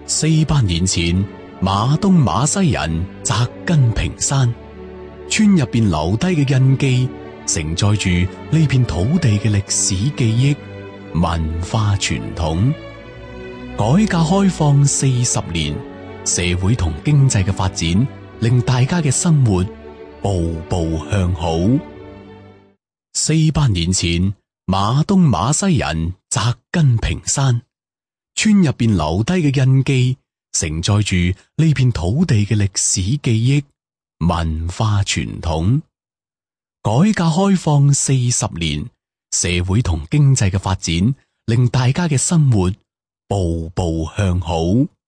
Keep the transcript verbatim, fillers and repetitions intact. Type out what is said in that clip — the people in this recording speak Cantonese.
四百年前，馬東馬西人扎根平山，村入邊留低嘅印記，承載住呢片土地嘅歷史記憶、文化傳統。改革開放四十年，社會同經濟嘅發展，令大家嘅生活步步向好。四百年前，馬東馬西人扎根平山，村入邊留低嘅印記，承載住呢片土地嘅歷史記憶、文化傳統。改革開放四十年，社會同經濟嘅發展，令大家嘅生活步步向好。